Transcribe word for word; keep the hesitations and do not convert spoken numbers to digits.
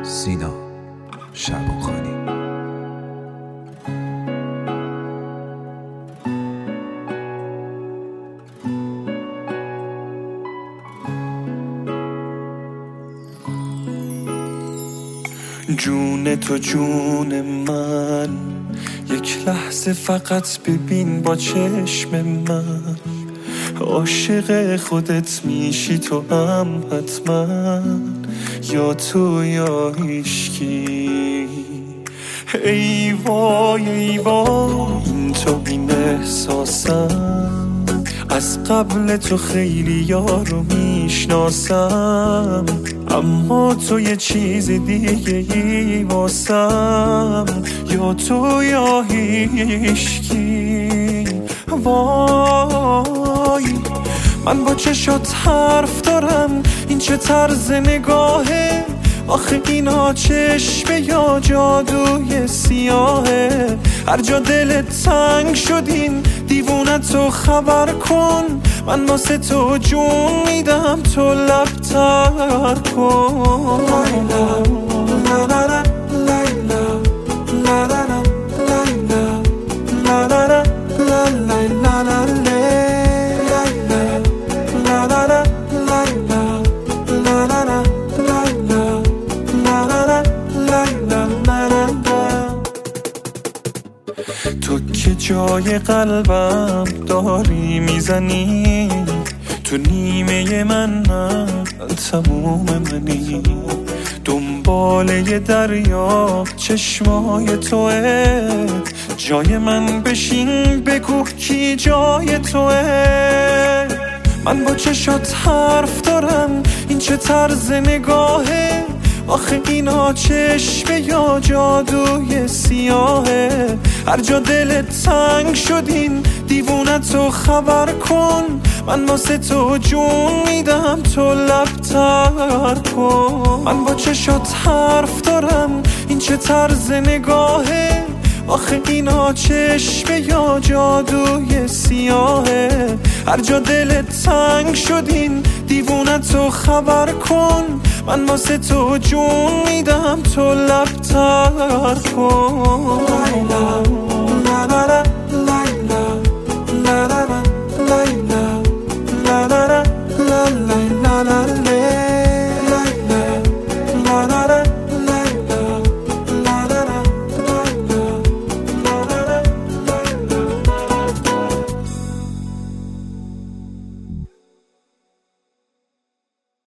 سینا شعبانخانی. جون تو جون من، یک لحظه فقط ببین با چشم من. عاشق خودت میشی تو هم حتما، یا تو یا هیشکی. ای وای ای وای این تو این احساسم، از قبل تو خیلی یارو میشناسم، اما تو یه چیز دیگه ای واسم، یا تو یا هیشکی. وای من با چشات حرف دارم، این چه طرز نگاهه؟ آخه اینا چشمه یا جادوی سیاهه؟ هر جا دلت تنگ شدین دیوونتو خبر کن، من واسه تو جون میدم تو لب تر کن. لیلا لا لیلا لا لیلا لا لا تو که جای قلبم داری میزنی، تو نیمه من من تموم منی. دنبال یه دریا چشمای توه، جای من بشین بگو کی جای توه. من با چشات حرف دارم، این چه طرز نگاهه؟ آخه اینا چشمه یا جادوی سیاهه؟ هر جا دلت تنگ شدین دیوونتو خبر کن، من واسه تو جون میدم تو لب تر کن. من با چشات حرف دارم، این چه طرز نگاهه؟ آخه اینا چشمه یا جادوی سیاهه؟ هر جا دلت تنگ شدین دیوونتو خبر کن، من واسه تو جون میدم تو لب تر کن.